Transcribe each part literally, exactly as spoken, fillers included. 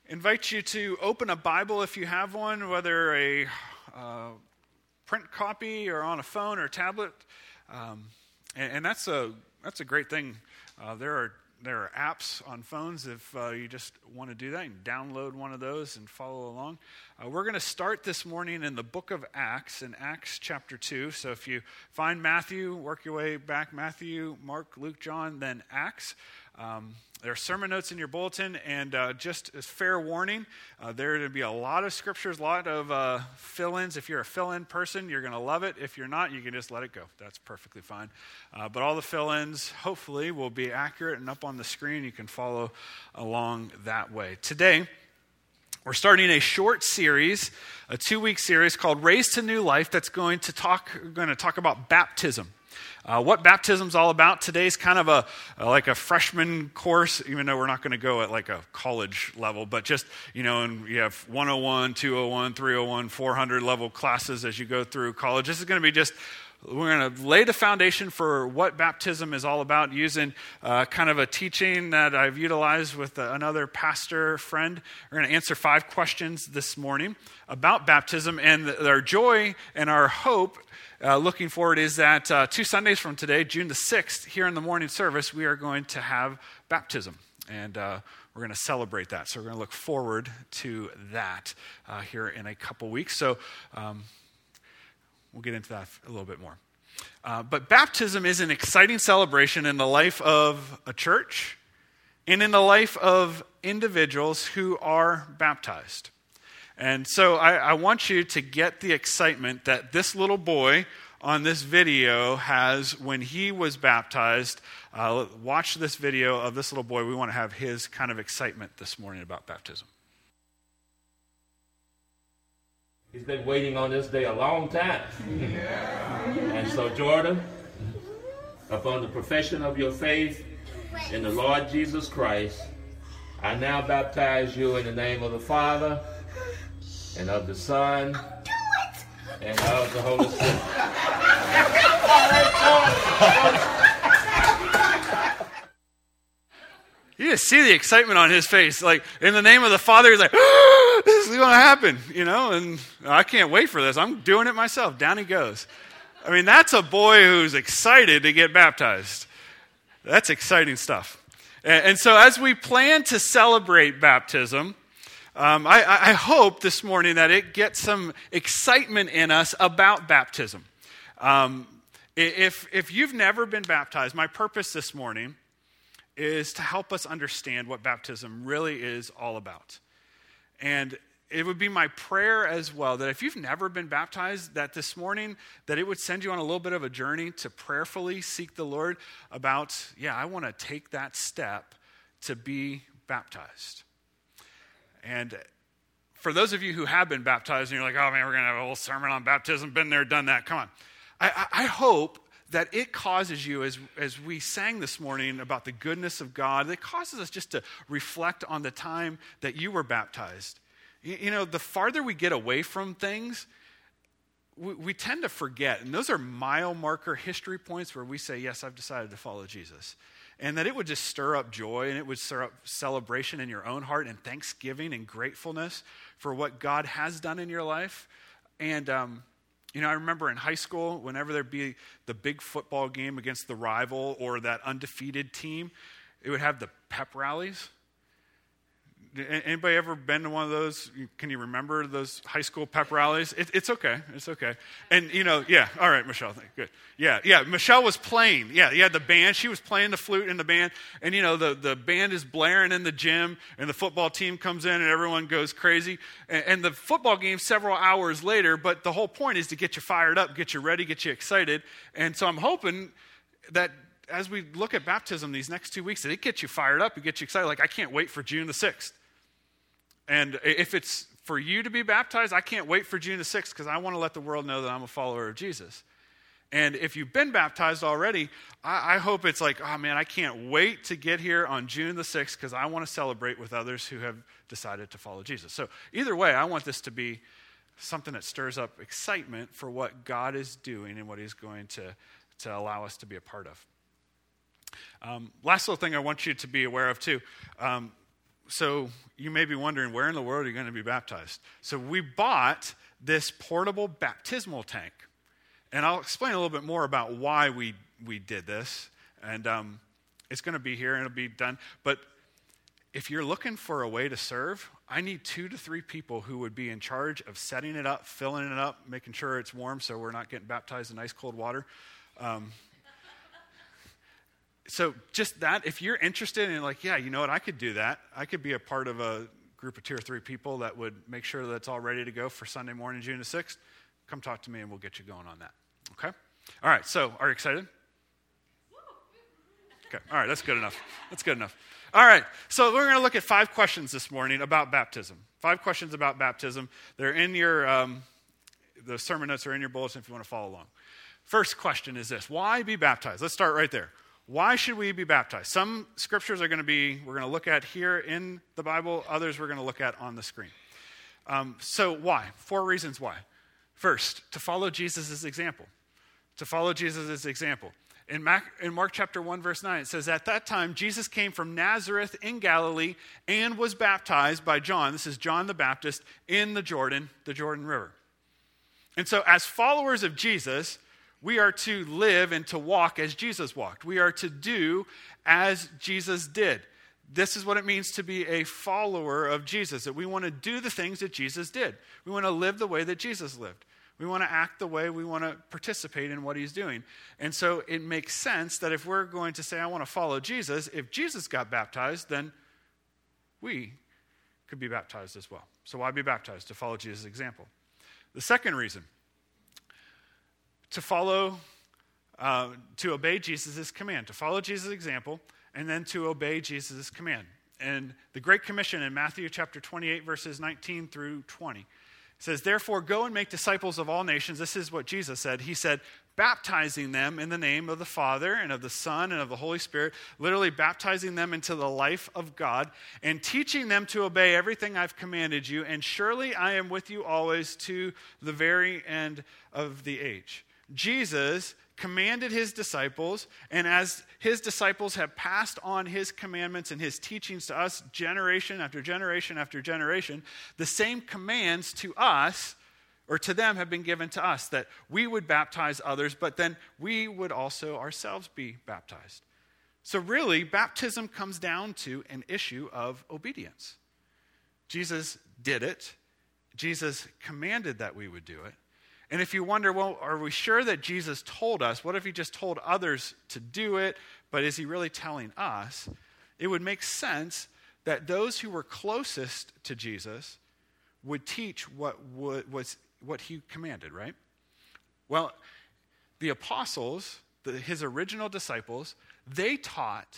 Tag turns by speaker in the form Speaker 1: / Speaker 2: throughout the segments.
Speaker 1: invite you to open a Bible if you have one, whether a uh, print copy or on a phone or tablet. Um, and, and that's a that's a great thing. Uh, there are there are apps on phones if uh, you just want to do that. You can download one of those and follow along. Uh, we're going to start this morning in the book of Acts, in Acts chapter two. So if you find Matthew, work your way back, Matthew, Mark, Luke, John, then Acts. Um, there are sermon notes in your bulletin, and uh, just as fair warning, uh, there are going to be a lot of scriptures, a lot of uh, fill-ins. If you're a fill-in person, you're going to love it. If you're not, you can just let it go. That's perfectly fine. Uh, but all the fill-ins, hopefully, will be accurate and up on the screen. You can follow along that way. Today, we're starting a short series, a two-week series called Raised to New Life that's going to talk, going to talk about baptism. Uh, what baptism's all about. Today's kind of a, a like a freshman course, even though we're not going to go at like a college level, but just, you know, and you have one oh one, two oh one, three oh one, four hundred level classes as you go through college. This is going to be just, we're going to lay the foundation for what baptism is all about using uh, kind of a teaching that I've utilized with another pastor friend. We're going to answer five questions this morning about baptism, and our joy and our hope Uh, looking forward is that uh, two Sundays from today, June the sixth, here in the morning service, we are going to have baptism. And uh, we're going to celebrate that. So we're going to look forward to that uh, here in a couple weeks. So um, we'll get into that a little bit more. Uh, but baptism is an exciting celebration in the life of a church and in the life of individuals who are baptized. And so I, I want you to get the excitement that this little boy on this video has when he was baptized. Uh, watch this video of this little boy. We want to have his kind of excitement this morning about baptism.
Speaker 2: He's been waiting on this day a long time. Yeah. And so, Jordan, upon the profession of your faith in the Lord Jesus Christ, I now baptize you in the name of the Father, and of the Son, and of the Holy Spirit.
Speaker 1: You just see the excitement on his face. Like, in the name of the Father, he's like, oh, this is going to happen, you know, and I can't wait for this. I'm doing it myself. Down he goes. I mean, that's a boy who's excited to get baptized. That's exciting stuff. And, and so as we plan to celebrate baptism, Um, I, I hope this morning that it gets some excitement in us about baptism. Um, if, if you've never been baptized, my purpose this morning is to help us understand what baptism really is all about. And it would be my prayer as well that if you've never been baptized, that this morning, that it would send you on a little bit of a journey to prayerfully seek the Lord about, yeah, I want to take that step to be baptized. And for those of you who have been baptized and you're like, oh man, we're going to have a whole sermon on baptism, been there, done that, come on. I, I, I hope that it causes you, as, as we sang this morning about the goodness of God, it causes us just to reflect on the time that you were baptized. You, you know, the farther we get away from things, we, we tend to forget. And those are mile marker history points where we say, yes, I've decided to follow Jesus. And that it would just stir up joy and it would stir up celebration in your own heart and thanksgiving and gratefulness for what God has done in your life. And, um, you know, I remember in high school, whenever there'd be the big football game against the rival or that undefeated team, it would have the pep rallies. Anybody ever been to one of those? Can you remember those high school pep rallies? It, it's okay. It's okay. And, you know, yeah. All right, Michelle. Good. Yeah, yeah. Michelle was playing. Yeah, you had the band. She was playing the flute in the band. And, you know, the, the band is blaring in the gym, and the football team comes in, and everyone goes crazy. And, and the football game several hours later, but the whole point is to get you fired up, get you ready, get you excited. And so I'm hoping that as we look at baptism these next two weeks, that it gets you fired up, it gets you excited. Like, I can't wait for June the sixth. And if it's for you to be baptized, I can't wait for June the sixth because I want to let the world know that I'm a follower of Jesus. And if you've been baptized already, I, I hope it's like, oh man, I can't wait to get here on June the sixth because I want to celebrate with others who have decided to follow Jesus. So either way, I want this to be something that stirs up excitement for what God is doing and what he's going to, to allow us to be a part of. Um, last little thing I want you to be aware of too. Um, so you may be wondering, where in the world are you going to be baptized? So we bought this portable baptismal tank. And I'll explain a little bit more about why we, we did this. And um, it's going to be here and it'll be done. But if you're looking for a way to serve, I need two to three people who would be in charge of setting it up, filling it up, making sure it's warm so we're not getting baptized in ice cold water. Um, so just that, if you're interested in like, yeah, you know what, I could do that. I could be a part of a group of two or three people that would make sure that it's all ready to go for Sunday morning, June the sixth. Come talk to me and we'll get you going on that. Okay? All right, so are you excited? Okay, all right, that's good enough. That's good enough. All right, so we're going to look at five questions this morning about baptism. Five questions about baptism. They're in your, um, the sermon notes are in your bulletin if you want to follow along. First question is this: why be baptized? Let's start right there. Why should we be baptized? Some scriptures are going to be, we're going to look at here in the Bible. Others we're going to look at on the screen. Um, so why? Four reasons why. First, to follow Jesus' example. To follow Jesus' example. In Mark, in Mark chapter one, verse nine, it says, at that time, Jesus came from Nazareth in Galilee and was baptized by John. This is John the Baptist in the Jordan, the Jordan River. And so as followers of Jesus, we are to live and to walk as Jesus walked. We are to do as Jesus did. This is what it means to be a follower of Jesus, that we want to do the things that Jesus did. We want to live the way that Jesus lived. We want to act the way we want to participate in what he's doing. And so it makes sense that if we're going to say, I want to follow Jesus, if Jesus got baptized, then we could be baptized as well. So why be baptized? To follow Jesus' example. The second reason, to follow, uh, to obey Jesus' command, to follow Jesus' example, and then to obey Jesus' command. And the Great Commission in Matthew chapter twenty-eight, verses nineteen through twenty, says, therefore, go and make disciples of all nations. This is what Jesus said. He said, baptizing them in the name of the Father and of the Son and of the Holy Spirit, literally baptizing them into the life of God and teaching them to obey everything I've commanded you. And surely I am with you always to the very end of the age. Jesus commanded his disciples, and as his disciples have passed on his commandments and his teachings to us generation after generation after generation, the same commands to us, or to them, have been given to us, that we would baptize others, but then we would also ourselves be baptized. So really, baptism comes down to an issue of obedience. Jesus did it. Jesus commanded that we would do it. And if you wonder, well, are we sure that Jesus told us? What if he just told others to do it, but is he really telling us? It would make sense that those who were closest to Jesus would teach what was what he commanded, right? Well, the apostles, the, his original disciples, they taught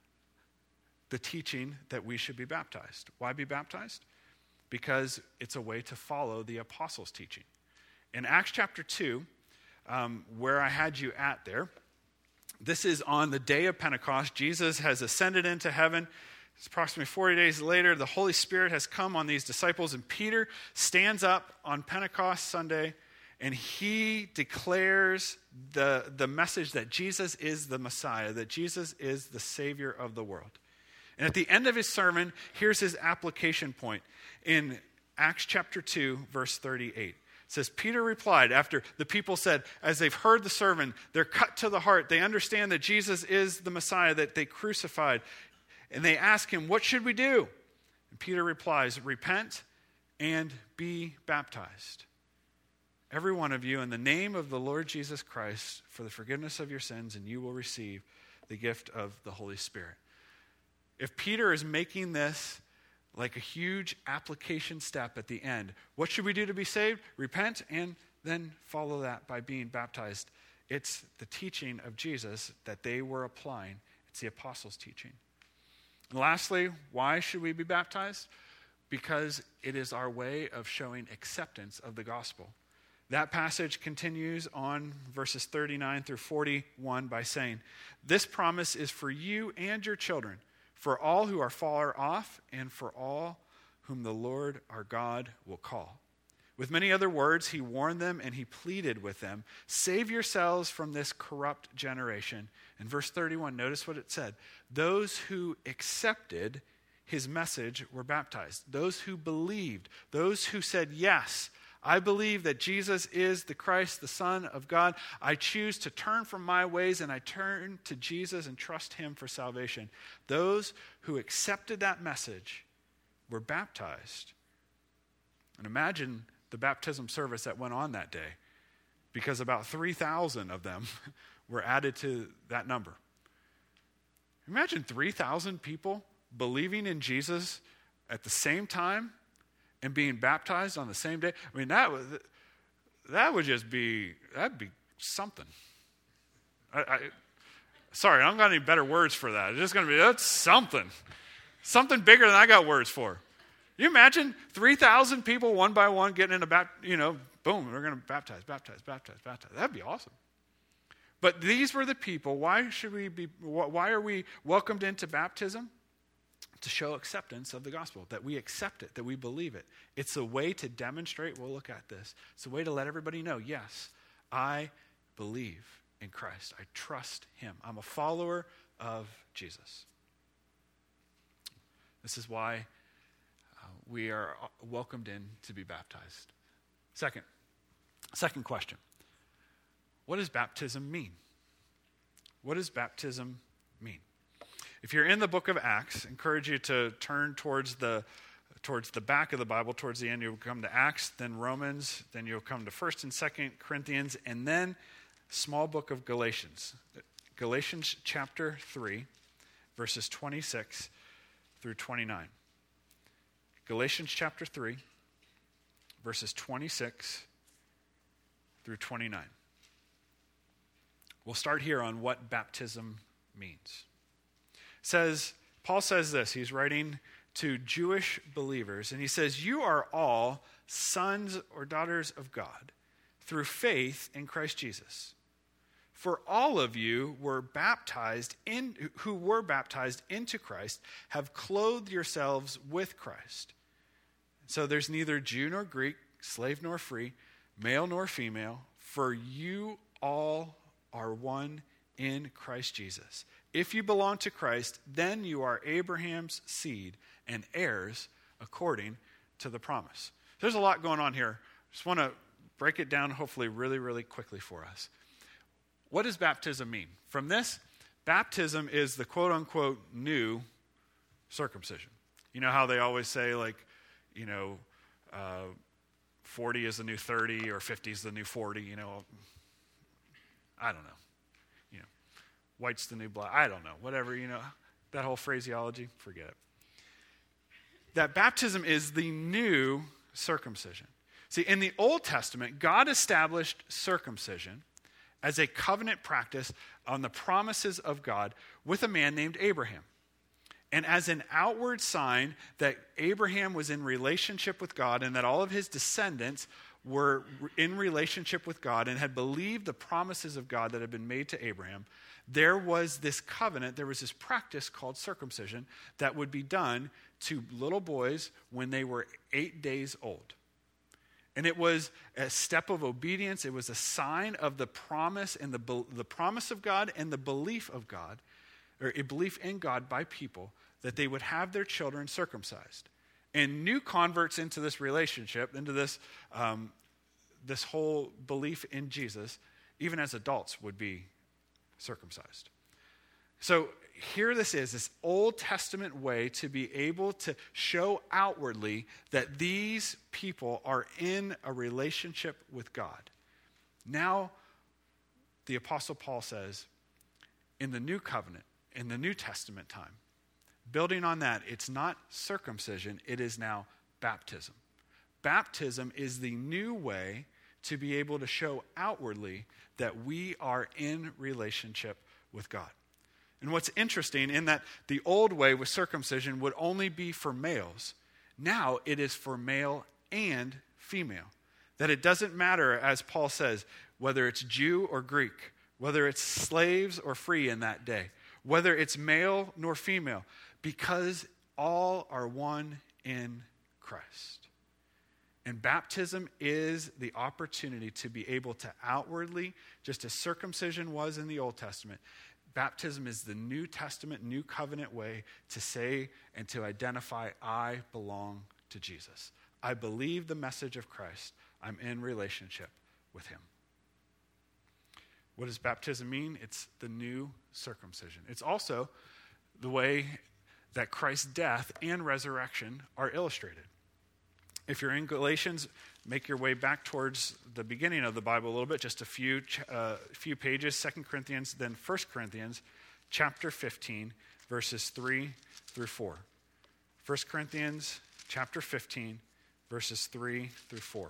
Speaker 1: the teaching that we should be baptized. Why be baptized? Because it's a way to follow the apostles' teaching. In Acts chapter two, um, where I had you at there, this is on the day of Pentecost. Jesus has ascended into heaven. It's approximately forty days later. The Holy Spirit has come on these disciples, and Peter stands up on Pentecost Sunday, and he declares the, the message that Jesus is the Messiah, that Jesus is the Savior of the world. And at the end of his sermon, here's his application point in Acts chapter two, verse thirty-eight. It says, Peter replied, after the people said, as they've heard the sermon, they're cut to the heart. They understand that Jesus is the Messiah that they crucified. And they ask him, what should we do? And Peter replies, repent and be baptized, every one of you, in the name of the Lord Jesus Christ, for the forgiveness of your sins, and you will receive the gift of the Holy Spirit. If Peter is making this like a huge application step at the end, what should we do to be saved? Repent and then follow that by being baptized. It's the teaching of Jesus that they were applying. It's the apostles' teaching. And lastly, why should we be baptized? Because it is our way of showing acceptance of the gospel. That passage continues on verses thirty-nine through forty-one by saying, this promise is for you and your children, for all who are far off, and for all whom the Lord our God will call. With many other words, he warned them and he pleaded with them, save yourselves from this corrupt generation. In verse thirty-one, notice what it said. Those who accepted his message were baptized. Those who believed, those who said, yes, I believe that Jesus is the Christ, the Son of God. I choose to turn from my ways and I turn to Jesus and trust him for salvation. Those who accepted that message were baptized. And imagine the baptism service that went on that day, because about three thousand of them were added to that number. Imagine three thousand people believing in Jesus at the same time and being baptized on the same day. I mean, that would, that would just be, that'd be something. I, I, sorry, I don't got any better words for that. It's just going to be, that's something. Something bigger than I got words for. You imagine three thousand people one by one getting in a baptism, you know, boom, we're going to baptize, baptize, baptize, baptize. That'd be awesome. But these were the people. Why should we be, why are we welcomed into baptism? To show acceptance of the gospel, that we accept it, that we believe it. It's a way to demonstrate, we'll look at this. It's a way to let everybody know, yes, I believe in Christ. I trust him. I'm a follower of Jesus. This is why uh, we are welcomed in to be baptized. Second, second question. What does baptism mean? What does baptism mean? If you're in the book of Acts, I encourage you to turn towards the towards the back of the Bible, towards the end. You'll come to Acts, then Romans, then you'll come to First and Second Corinthians, and then small book of Galatians. Galatians chapter three, verses twenty-six through twenty-nine. Galatians chapter three, verses twenty-six through twenty-nine. We'll start here on what baptism means. Says, Paul says this, he's writing to Jewish believers, and he says, you are all sons or daughters of God through faith in Christ Jesus. For all of you were baptized in, who were baptized into Christ, have clothed yourselves with Christ. So there's neither Jew nor Greek, slave nor free, male nor female, for you all are one in Christ Jesus. If you belong to Christ, then you are Abraham's seed and heirs according to the promise. There's a lot going on here. Just want to break it down, hopefully, really, really quickly for us. What does baptism mean? From this, baptism is the quote-unquote new circumcision. You know how they always say, like, you know, uh, forty is the new thirty or fifty is the new forty, you know. I don't know. White's the new black. I don't know. Whatever, you know, that whole phraseology, forget it. That baptism is the new circumcision. See, in the Old Testament, God established circumcision as a covenant practice on the promises of God with a man named Abraham. And as an outward sign that Abraham was in relationship with God and that all of his descendants were in relationship with God and had believed the promises of God that had been made to Abraham, there was this covenant, there was this practice called circumcision that would be done to little boys when they were eight days old. And it was a step of obedience. It was a sign of the promise and the, the promise of God and the belief of God, or a belief in God by people, that they would have their children circumcised. And new converts into this relationship, into this, um, this whole belief in Jesus, even as adults, would be circumcised. So here this is, this Old Testament way to be able to show outwardly that these people are in a relationship with God. Now, the Apostle Paul says, in the New Covenant, in the New Testament time, building on that, it's not circumcision, it is now baptism. Baptism is the new way to be able to show outwardly that we are in relationship with God. And what's interesting in that the old way with circumcision would only be for males. Now it is for male and female. That it doesn't matter, as Paul says, whether it's Jew or Greek, whether it's slaves or free in that day, whether it's male nor female, because all are one in Christ. And baptism is the opportunity to be able to outwardly, just as circumcision was in the Old Testament, baptism is the New Testament, New Covenant way to say and to identify, I belong to Jesus. I believe the message of Christ. I'm in relationship with him. What does baptism mean? It's the new circumcision. It's also the way that Christ's death and resurrection are illustrated. If you're in Galatians, make your way back towards the beginning of the Bible a little bit, just a few uh, few pages, Second Corinthians, then First Corinthians, chapter fifteen, verses three through four. First Corinthians, chapter fifteen, verses three through four.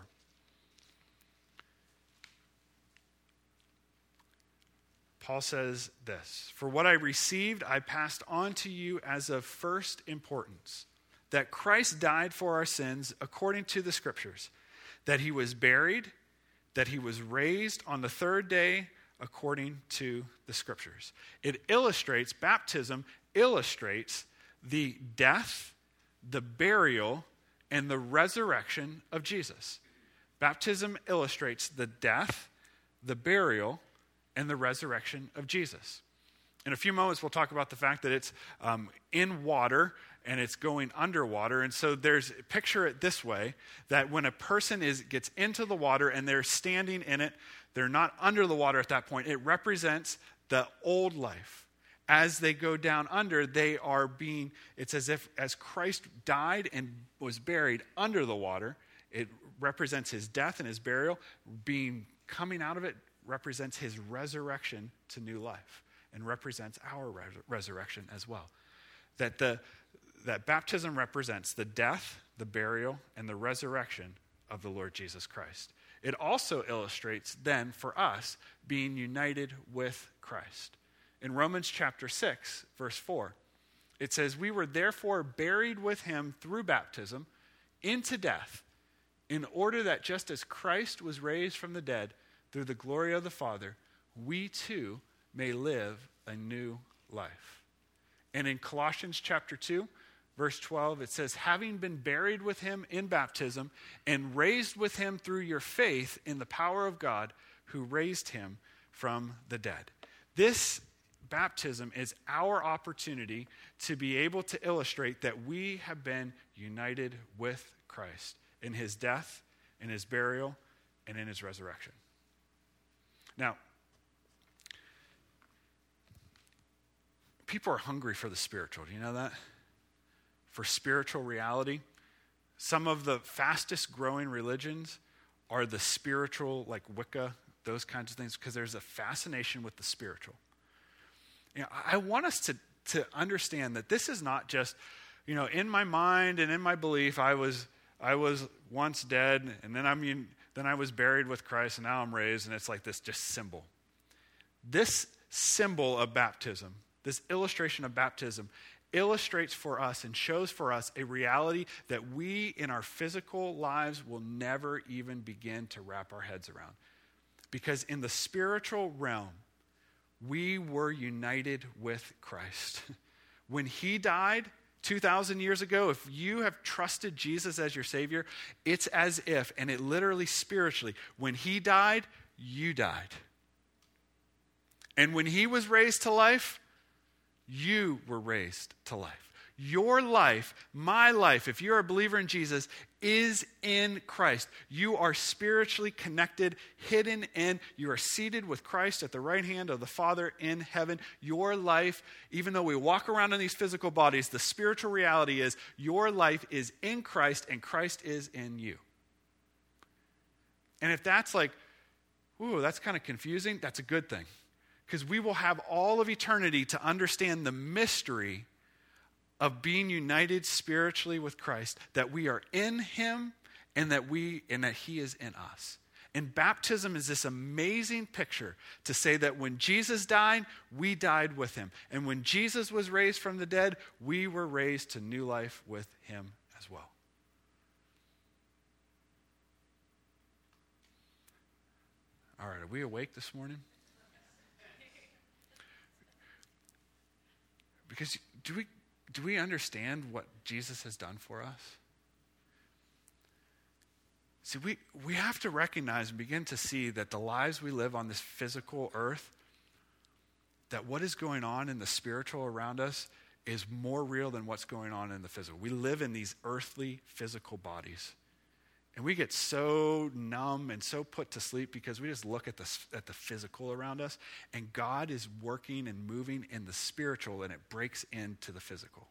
Speaker 1: Paul says this, "For what I received, I passed on to you as of first importance, that Christ died for our sins according to the Scriptures, that he was buried, that he was raised on the third day according to the Scriptures." It illustrates, baptism illustrates the death, the burial, and the resurrection of Jesus. Baptism illustrates the death, the burial, and the resurrection of Jesus. In a few moments, we'll talk about the fact that it's um, in water and it's going underwater. And so there's, picture it this way, that when a person is gets into the water and they're standing in it, they're not under the water at that point. It represents the old life. As they go down under, they are being, it's as if as Christ died and was buried under the water, it represents his death and his burial. Being coming out of it represents his resurrection to new life and represents our res- resurrection as well. That the that baptism represents the death, the burial, and the resurrection of the Lord Jesus Christ. It also illustrates then for us being united with Christ. In Romans chapter six, verse four, it says, "We were therefore buried with him through baptism into death, in order that just as Christ was raised from the dead through the glory of the Father, we too may live a new life." And in Colossians chapter two, verse twelve, it says, "Having been buried with him in baptism and raised with him through your faith in the power of God who raised him from the dead." This baptism is our opportunity to be able to illustrate that we have been united with Christ in his death, in his burial, and in his resurrection. Now, people are hungry for the spiritual. Do you know that? For spiritual reality. Some of the fastest growing religions are the spiritual, like Wicca, those kinds of things, because there's a fascination with the spiritual. You know, I want us to, to understand that this is not just, you know, in my mind and in my belief, I was I was once dead, and then I'm then I was buried with Christ, and now I'm raised, and it's like this just symbol. This symbol of baptism, this illustration of baptism, illustrates for us and shows for us a reality that we in our physical lives will never even begin to wrap our heads around. Because in the spiritual realm, we were united with Christ. When he died two thousand years ago, if you have trusted Jesus as your Savior, it's as if, and it literally spiritually, when he died, you died. And when he was raised to life, you were raised to life. Your life, my life, if you're a believer in Jesus, is in Christ. You are spiritually connected, hidden in. You are seated with Christ at the right hand of the Father in heaven. Your life, even though we walk around in these physical bodies, the spiritual reality is your life is in Christ and Christ is in you. And if that's like, ooh, that's kind of confusing, that's a good thing. Because we will have all of eternity to understand the mystery of being united spiritually with Christ, that we are in him and that we and that he is in us. And baptism is this amazing picture to say that when Jesus died, we died with him. And when Jesus was raised from the dead, we were raised to new life with him as well. All right, are we awake this morning? Because do we do we understand what Jesus has done for us? See, we, we have to recognize and begin to see that the lives we live on this physical earth, that what is going on in the spiritual around us is more real than what's going on in the physical. We live in these earthly, physical bodies. And we get so numb and so put to sleep because we just look at the, at the physical around us. And God is working and moving in the spiritual, and it breaks into the physical.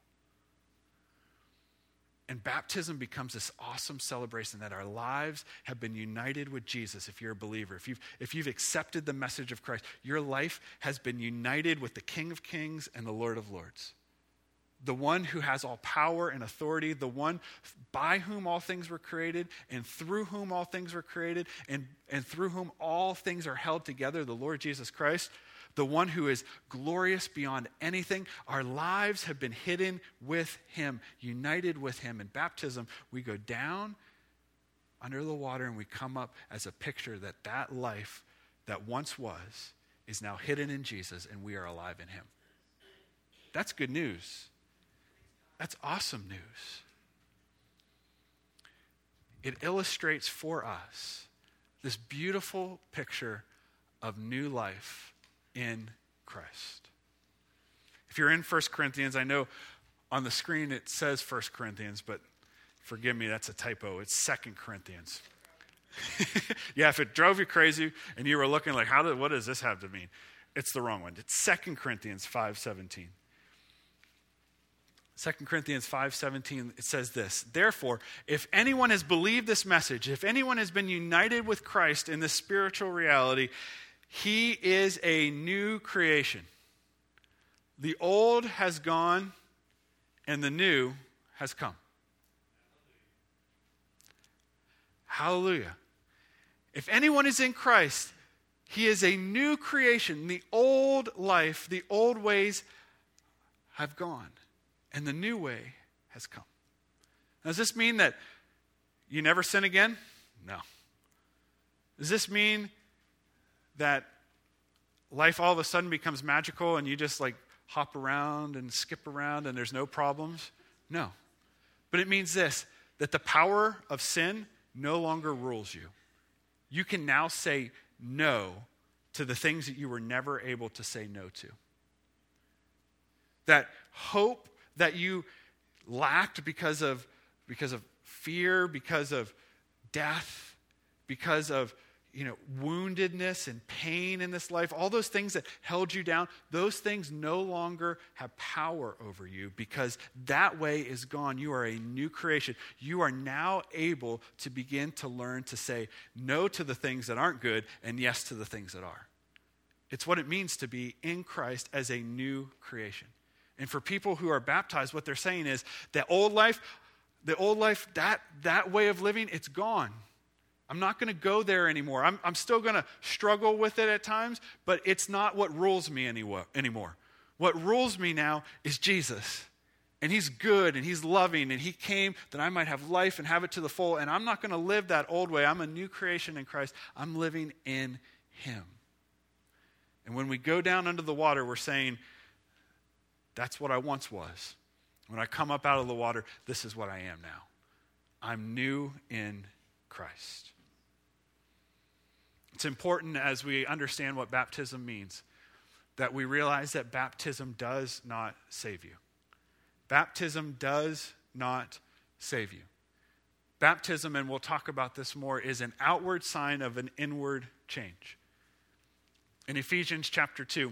Speaker 1: And baptism becomes this awesome celebration that our lives have been united with Jesus. If you're a believer, if you've, if you've accepted the message of Christ, your life has been united with the King of Kings and the Lord of Lords. The one who has all power and authority, the one by whom all things were created and through whom all things were created and, and through whom all things are held together, the Lord Jesus Christ, the one who is glorious beyond anything. Our lives have been hidden with him, united with him. In baptism, we go down under the water and we come up as a picture that that life that once was is now hidden in Jesus, and we are alive in him. That's good news. That's awesome news. It illustrates for us this beautiful picture of new life in Christ. If you're in First Corinthians, I know on the screen it says First Corinthians, but forgive me, that's a typo. It's Second Corinthians. Yeah, if it drove you crazy and you were looking like, how did, what does this have to mean? It's the wrong one. It's Second Corinthians five seventeen. Second Corinthians five seventeen, it says this: therefore, if anyone has believed this message, if anyone has been united with Christ in this spiritual reality, he is a new creation. The old has gone and the new has come. Hallelujah. If anyone is in Christ, he is a new creation. The old life, the old ways have gone, and the new way has come. Now, does this mean that you never sin again? No. Does this mean that life all of a sudden becomes magical and you just like hop around and skip around and there's no problems? No. But it means this, that the power of sin no longer rules you. You can now say no to the things that you were never able to say no to. That hope that you lacked because of, because of fear, because of death, because of, you know, woundedness and pain in this life, all those things that held you down, those things no longer have power over you because that way is gone. You are a new creation. You are now able to begin to learn to say no to the things that aren't good and yes to the things that are. It's what it means to be in Christ as a new creation. And for people who are baptized, what they're saying is that old life, the old life, that, that way of living, it's gone. I'm not going to go there anymore. I'm, I'm still going to struggle with it at times, but it's not what rules me anymore. What rules me now is Jesus. And he's good and he's loving and he came that I might have life and have it to the full. And I'm not going to live that old way. I'm a new creation in Christ. I'm living in him. And when we go down under the water, we're saying, that's what I once was. When I come up out of the water, this is what I am now. I'm new in Christ. It's important as we understand what baptism means that we realize that baptism does not save you. Baptism does not save you. Baptism, and we'll talk about this more, is an outward sign of an inward change. In Ephesians chapter two,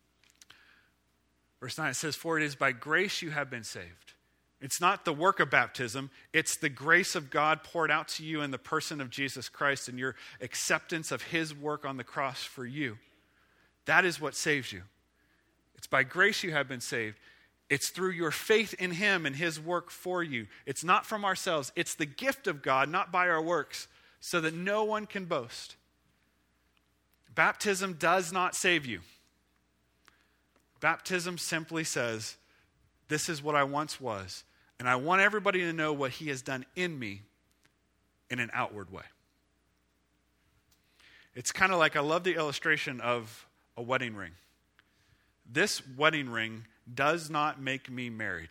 Speaker 1: verse nine, it says, for it is by grace you have been saved. It's not the work of baptism. It's the grace of God poured out to you in the person of Jesus Christ and your acceptance of his work on the cross for you. That is what saves you. It's by grace you have been saved. It's through your faith in him and his work for you. It's not from ourselves. It's the gift of God, not by our works, so that no one can boast. Baptism does not save you. Baptism simply says, this is what I once was. And I want everybody to know what he has done in me in an outward way. It's kind of like, I love the illustration of a wedding ring. This wedding ring does not make me married.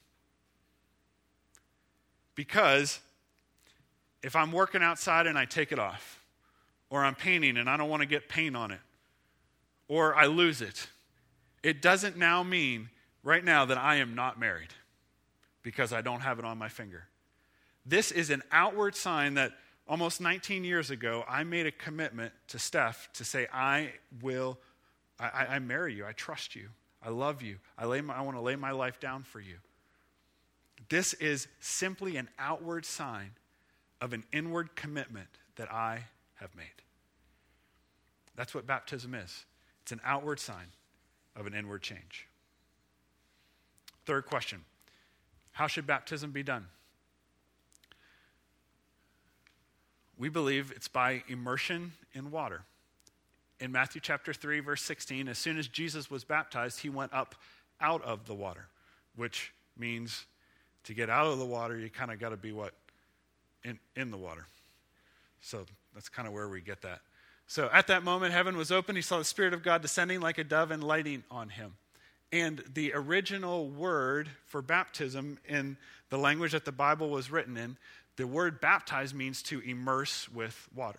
Speaker 1: Because if I'm working outside and I take it off, or I'm painting and I don't want to get paint on it, or I lose it, it doesn't now mean right now that I am not married because I don't have it on my finger. This is an outward sign that almost nineteen years ago, I made a commitment to Steph to say, I will, I, I marry you, I trust you, I love you, I, lay my, I want to lay my life down for you. This is simply an outward sign of an inward commitment that I have made. That's what baptism is. It's an outward sign of an inward change. Third question, how should baptism be done? We believe it's by immersion in water. In Matthew chapter three, verse sixteen, as soon as Jesus was baptized, he went up out of the water, which means to get out of the water, you kind of got to be what? In, in the water. So that's kind of where we get that. So at that moment, heaven was open. He saw the Spirit of God descending like a dove and lighting on him. And the original word for baptism in the language that the Bible was written in, the word baptize means to immerse with water.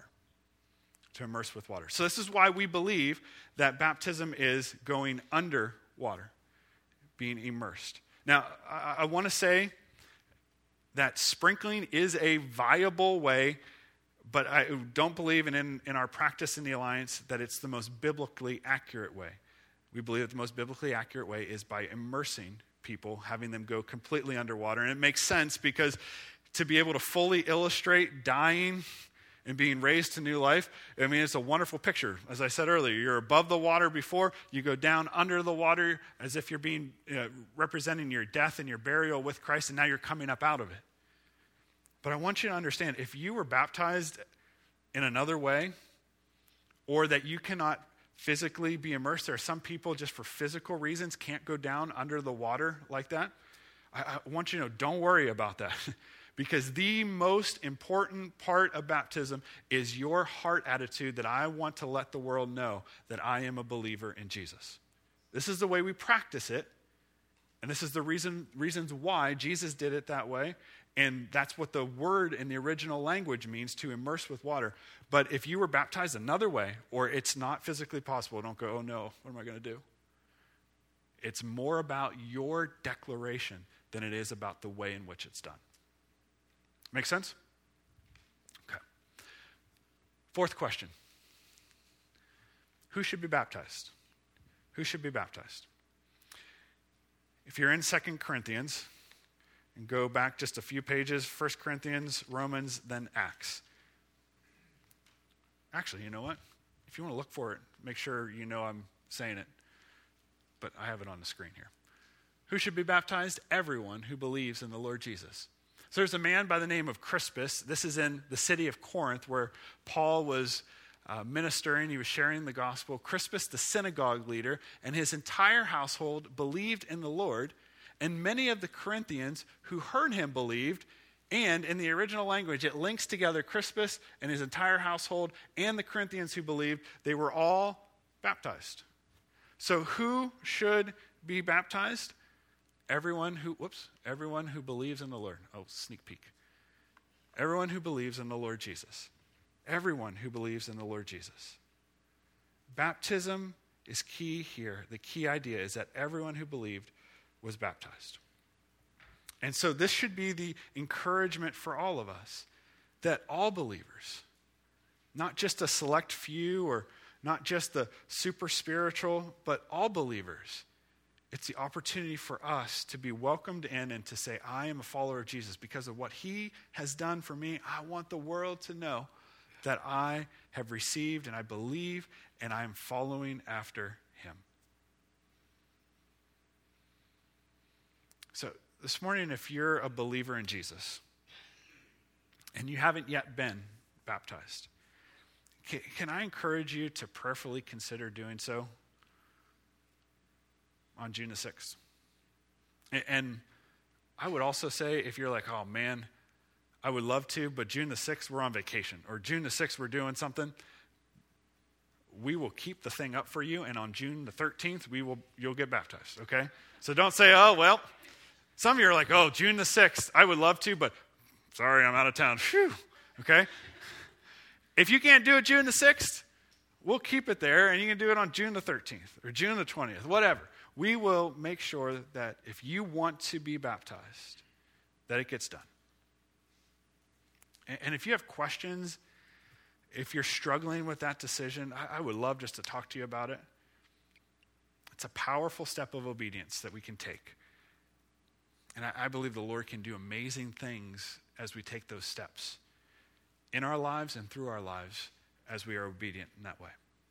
Speaker 1: To immerse with water. So this is why we believe that baptism is going under water, being immersed. Now, I, I want to say that sprinkling is a viable way, but I don't believe in, in, in our practice in the Alliance that it's the most biblically accurate way. We believe that the most biblically accurate way is by immersing people, having them go completely underwater. And it makes sense because to be able to fully illustrate dying and being raised to new life, I mean, it's a wonderful picture. As I said earlier, you're above the water before, you go down under the water as if you're being uh, representing your death and your burial with Christ, and now you're coming up out of it. But I want you to understand, if you were baptized in another way, or that you cannot physically be immersed, there are some people just for physical reasons can't go down under the water like that. I, I want you to know, don't worry about that. Because the most important part of baptism is your heart attitude that I want to let the world know that I am a believer in Jesus. This is the way we practice it. And this is the reason reasons why Jesus did it that way. And that's what the word in the original language means, to immerse with water. But if you were baptized another way, or it's not physically possible, don't go, oh no, what am I going to do? It's more about your declaration than it is about the way in which it's done. Make sense? Okay. Fourth question. Who should be baptized? Who should be baptized? If you're in Second Corinthians, and go back just a few pages, First Corinthians, Romans, then Acts. Actually, you know what? If you want to look for it, make sure you know I'm saying it. But I have it on the screen here. Who should be baptized? Everyone who believes in the Lord Jesus. So there's a man by the name of Crispus. This is in the city of Corinth where Paul was uh, ministering. He was sharing the gospel. Crispus, the synagogue leader, and his entire household believed in the Lord. And many of the Corinthians who heard him believed. And in the original language, it links together Crispus and his entire household and the Corinthians who believed. They were all baptized. So who should be baptized? Everyone who, whoops, everyone who believes in the Lord. Oh, sneak peek. Everyone who believes in the Lord Jesus. Everyone who believes in the Lord Jesus. Baptism is key here. The key idea is that everyone who believed was baptized. And so this should be the encouragement for all of us, that all believers, not just a select few or not just the super spiritual, but all believers, it's the opportunity for us to be welcomed in and to say, I am a follower of Jesus because of what he has done for me. I want the world to know that I have received and I believe and I am following after him. So this morning, if you're a believer in Jesus and you haven't yet been baptized, can, can I encourage you to prayerfully consider doing so on June the sixth? And, and I would also say, if you're like, oh man, I would love to, but June the sixth, we're on vacation. Or June the sixth, we're doing something. We will keep the thing up for you, and on June the thirteenth, we will you'll get baptized, okay? So don't say, oh, well, some of you are like, oh, June the sixth, I would love to, but sorry, I'm out of town. Phew, okay? If you can't do it June the sixth, we'll keep it there, and you can do it on June the thirteenth or June the twentieth, whatever. we will make sure that if you want to be baptized, that it gets done. And, and if you have questions, if you're struggling with that decision, I, I would love just to talk to you about it. It's a powerful step of obedience that we can take. And I, I believe the Lord can do amazing things as we take those steps in our lives and through our lives as we are obedient in that way.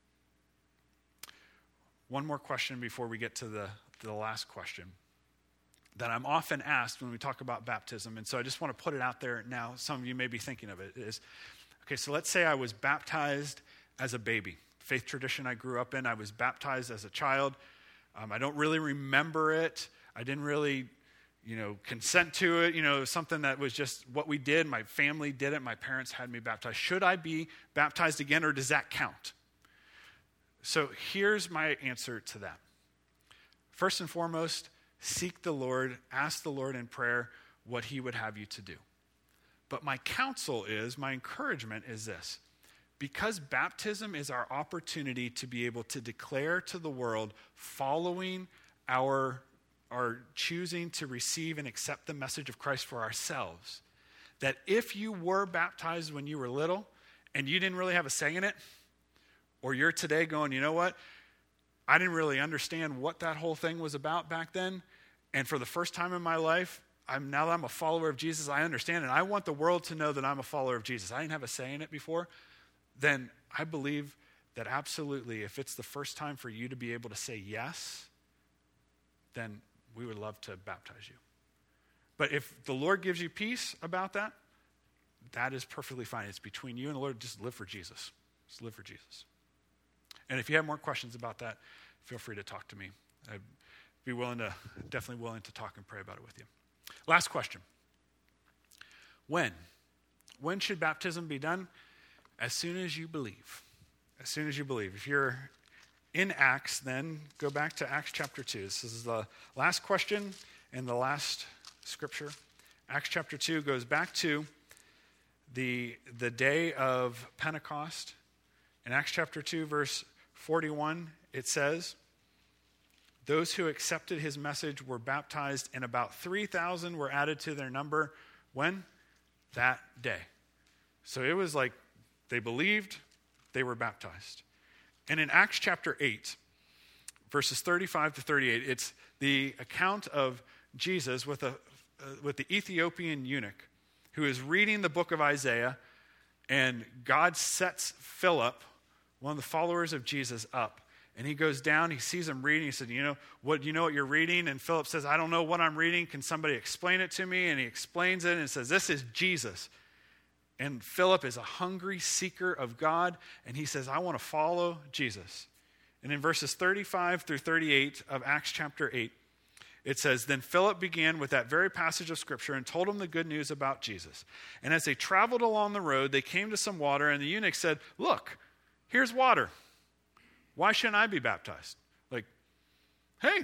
Speaker 1: One more question before we get to the, to the last question that I'm often asked when we talk about baptism, and so I just want to put it out there now. Some of you may be thinking of it, is, okay, so let's say I was baptized as a baby. Faith tradition I grew up in, I was baptized as a child. Um, I don't really remember it. I didn't really, you know, consent to it. You know, something that was just what we did. My family did it. My parents had me baptized. Should I be baptized again, or does that count? So here's my answer to that. First and foremost, seek the Lord, ask the Lord in prayer what he would have you to do. But my counsel is, my encouragement is this. Because baptism is our opportunity to be able to declare to the world, following our, our choosing to receive and accept the message of Christ for ourselves, that if you were baptized when you were little and you didn't really have a say in it, or you're today going, you know what, I didn't really understand what that whole thing was about back then, and for the first time in my life, I'm now that I'm a follower of Jesus, I understand it. I want the world to know that I'm a follower of Jesus. I didn't have a say in it before. Then I believe that absolutely, if it's the first time for you to be able to say yes, then we would love to baptize you. But if the Lord gives you peace about that, that is perfectly fine. It's between you and the Lord. Just live for Jesus. Just live for Jesus. And if you have more questions about that, feel free to talk to me. I'd be willing to, definitely willing to talk and pray about it with you. Last question. When? When should baptism be done? As soon as you believe. As soon as you believe. If you're in Acts, then go back to Acts chapter two. This is the last question and the last scripture. Acts chapter two goes back to the, the day of Pentecost. In Acts chapter two, verse forty-one, it says, those who accepted his message were baptized, and about three thousand were added to their number. When? That day. So it was like they believed, they were baptized. And in Acts chapter eight, verses thirty-five to thirty-eight, it's the account of Jesus with, a, uh, with the Ethiopian eunuch who is reading the book of Isaiah, and God sets Philip, one of the followers of Jesus, up. And he goes down, he sees him reading. He said, you know what, you know what you're reading? And Philip says, I don't know what I'm reading. Can somebody explain it to me? And he explains it and says, this is Jesus. And Philip is a hungry seeker of God. And he says, I want to follow Jesus. And in verses thirty-five through thirty-eight of Acts chapter eight, it says, then Philip began with that very passage of scripture and told him the good news about Jesus. And as they traveled along the road, they came to some water. And the eunuch said, look, here's water. Why shouldn't I be baptized? Like, hey,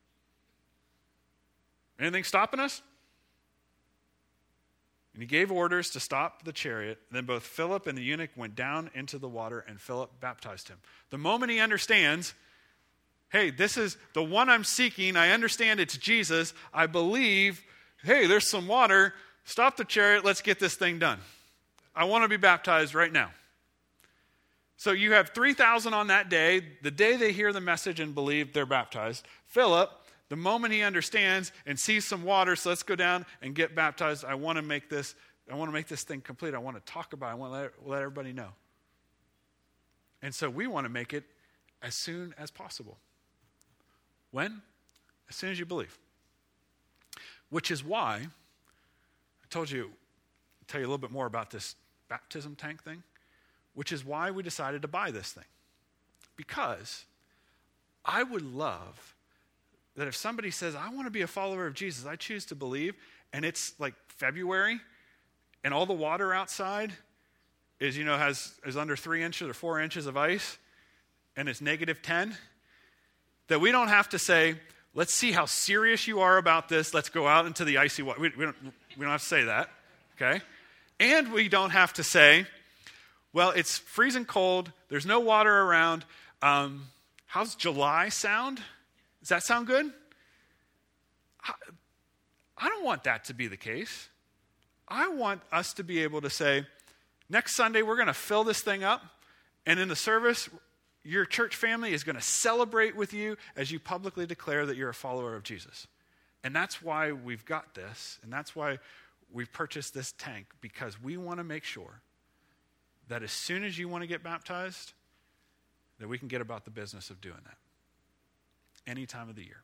Speaker 1: anything stopping us? And he gave orders to stop the chariot. Then both Philip and the eunuch went down into the water, and Philip baptized him. The moment he understands, hey, this is the one I'm seeking. I understand it's Jesus. I believe, hey, there's some water. Stop the chariot. Let's get this thing done. I want to be baptized right now. So you have three thousand on that day. The day they hear the message and believe, they're baptized. Philip, the moment he understands and sees some water, so let's go down and get baptized. I want to make this, I want to make this thing complete. I want to talk about it. I want to let, let everybody know. And so we want to make it as soon as possible. When? As soon as you believe. Which is why, I told you, I'll tell you a little bit more about this baptism tank thing. Which is why we decided to buy this thing. Because I would love that if somebody says, I want to be a follower of Jesus, I choose to believe, and it's like February, and all the water outside is, you know, has is under three inches or four inches of ice, and it's negative ten, that we don't have to say, let's see how serious you are about this, let's go out into the icy water. We, we, don't, we don't have to say that, okay? And we don't have to say, well, it's freezing cold. There's no water around. Um, how's July sound? Does that sound good? I, I don't want that to be the case. I want us to be able to say, next Sunday we're going to fill this thing up, and in the service, your church family is going to celebrate with you as you publicly declare that you're a follower of Jesus. And that's why we've got this, and that's why we've purchased this tank, because we want to make sure that as soon as you want to get baptized, that we can get about the business of doing that any time of the year.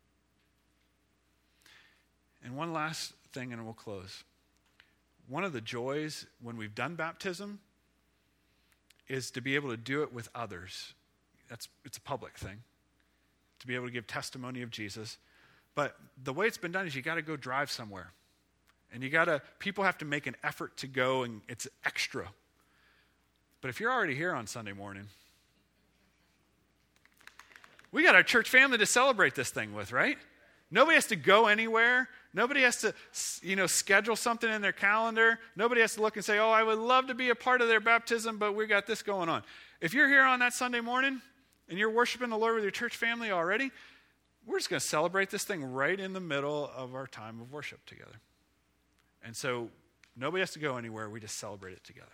Speaker 1: And one last thing, and we'll close. One of the joys when we've done baptism is to be able to do it with others. That's it's a public thing, to be able to give testimony of Jesus. But the way it's been done is you got to go drive somewhere. And you got to, people have to make an effort to go, and it's extra. But if you're already here on Sunday morning, we got our church family to celebrate this thing with, right? Nobody has to go anywhere. Nobody has to, you know, schedule something in their calendar. Nobody has to look and say, oh, I would love to be a part of their baptism, but we got this going on. If you're here on that Sunday morning and you're worshiping the Lord with your church family already, we're just going to celebrate this thing right in the middle of our time of worship together. And so nobody has to go anywhere. We just celebrate it together.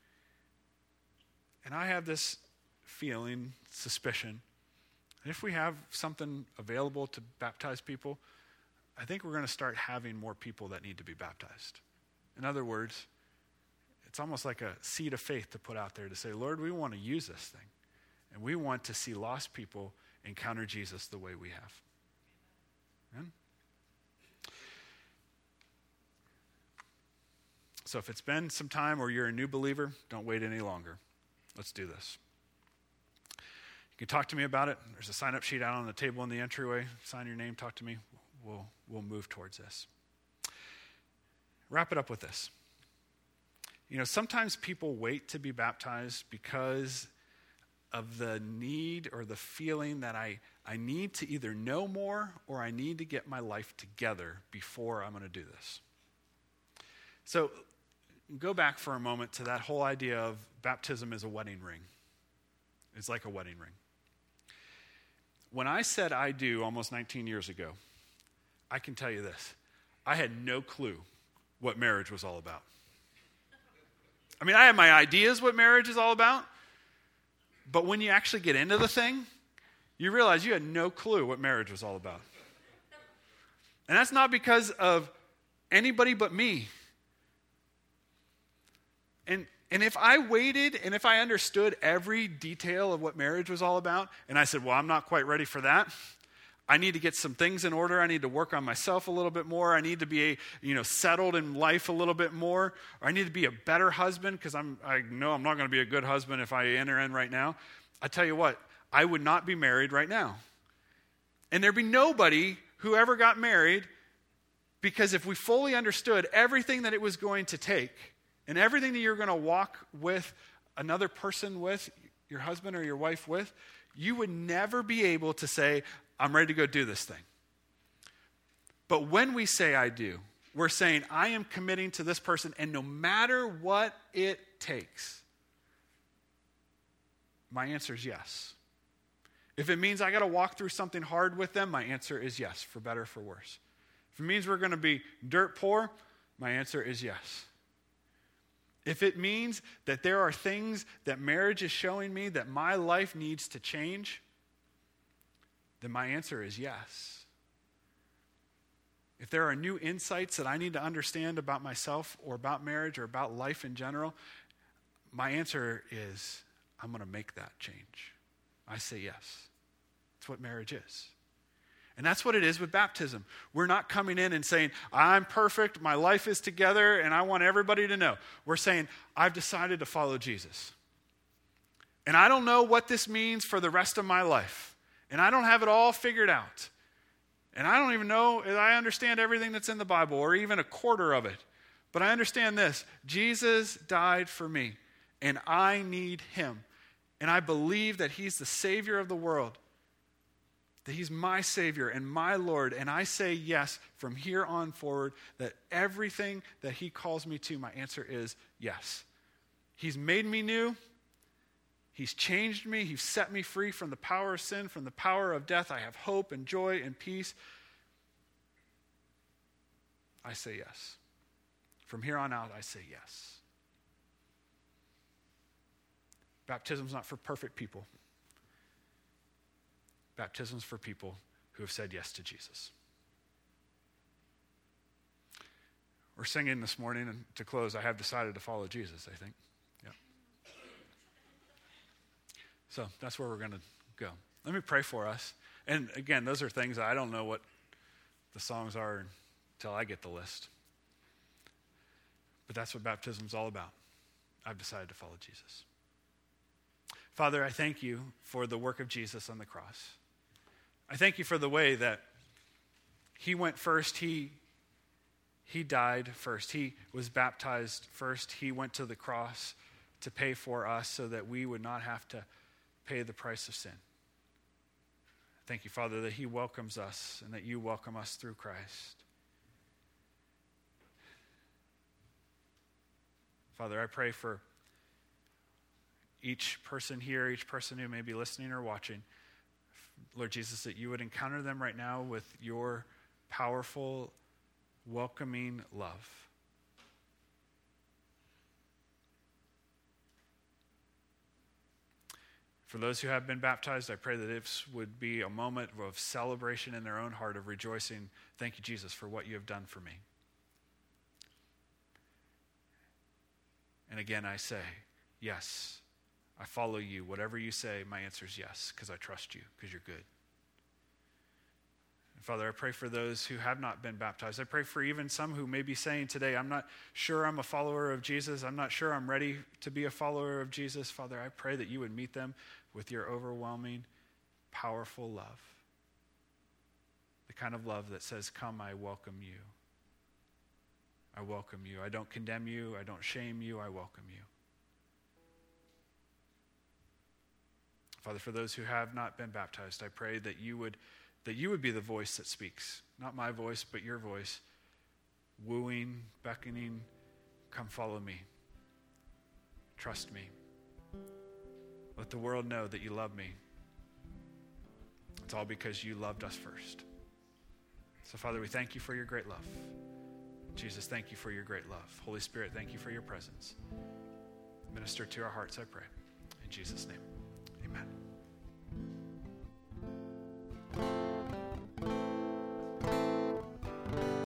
Speaker 1: And I have this feeling, suspicion, that if we have something available to baptize people, I think we're going to start having more people that need to be baptized. In other words, it's almost like a seed of faith to put out there to say, Lord, we want to use this thing. And we want to see lost people encounter Jesus the way we have. Amen? So if it's been some time or you're a new believer, don't wait any longer. Let's do this. You can talk to me about it. There's a sign-up sheet out on the table in the entryway. Sign your name, talk to me. We'll, we'll move towards this. Wrap it up with this. You know, sometimes people wait to be baptized because of the need or the feeling that I, I need to either know more or I need to get my life together before I'm going to do this. So go back for a moment to that whole idea of baptism as a wedding ring. It's like a wedding ring. When I said I do almost nineteen years ago, I can tell you this. I had no clue what marriage was all about. I mean, I have my ideas what marriage is all about, but when you actually get into the thing, you realize you had no clue what marriage was all about. And that's not because of anybody but me. And and if I waited and if I understood every detail of what marriage was all about, and I said, well, I'm not quite ready for that. I need to get some things in order. I need to work on myself a little bit more. I need to be, you know, settled in life a little bit more. Or I need to be a better husband because I'm I know I'm not going to be a good husband if I enter in right now. I tell you what, I would not be married right now. And there'd be nobody who ever got married, because if we fully understood everything that it was going to take and everything that you're going to walk with another person with, your husband or your wife with, you would never be able to say, I'm ready to go do this thing. But when we say I do, we're saying I am committing to this person, and no matter what it takes, my answer is yes. If it means I got to walk through something hard with them, my answer is yes, for better or for worse. If it means we're going to be dirt poor, my answer is yes. If it means that there are things that marriage is showing me that my life needs to change, then my answer is yes. If there are new insights that I need to understand about myself or about marriage or about life in general, my answer is I'm going to make that change. I say yes. That's what marriage is. And that's what it is with baptism. We're not coming in and saying, I'm perfect, my life is together, and I want everybody to know. We're saying, I've decided to follow Jesus. And I don't know what this means for the rest of my life. And I don't have it all figured out. And I don't even know if I understand everything that's in the Bible or even a quarter of it. But I understand this. Jesus died for me, and I need him. And I believe that he's the Savior of the world, that he's my Savior and my Lord. And I say yes from here on forward, that everything that he calls me to, my answer is yes. He's made me new. He's changed me. He's set me free from the power of sin, from the power of death. I have hope and joy and peace. I say yes. From here on out, I say yes. Baptism's not for perfect people. Baptism's for people who have said yes to Jesus. We're singing this morning, and to close, I have decided to follow Jesus, I think. Yeah. So that's where we're going to go. Let me pray for us. And again, those are things I don't know what the songs are until I get the list. But that's what baptism is all about. I've decided to follow Jesus. Father, I thank you for the work of Jesus on the cross. I thank you for the way that he went first. He, he died first. He was baptized first. He went to the cross to pay for us so that we would not have to pay the price of sin. Thank you, Father, that he welcomes us and that you welcome us through Christ. Father, I pray for each person here, each person who may be listening or watching, Lord Jesus, that you would encounter them right now with your powerful, welcoming love. For those who have been baptized, I pray that this would be a moment of celebration in their own heart, of rejoicing. Thank you, Jesus, for what you have done for me. And again, I say, yes, I follow you. Whatever you say, my answer is yes, because I trust you, because you're good. And Father, I pray for those who have not been baptized. I pray for even some who may be saying today, I'm not sure I'm a follower of Jesus. I'm not sure I'm ready to be a follower of Jesus. Father, I pray that you would meet them with your overwhelming, powerful love. The kind of love that says, come, I welcome you. I welcome you. I don't condemn you. I don't shame you. I welcome you. Father, for those who have not been baptized, I pray that you would that you would be the voice that speaks. Not my voice, but your voice. Wooing, beckoning, come follow me. Trust me. Let the world know that you love me. It's all because you loved us first. So, Father, we thank you for your great love. Jesus, thank you for your great love. Holy Spirit, thank you for your presence. Minister to our hearts, I pray. In Jesus' name, amen.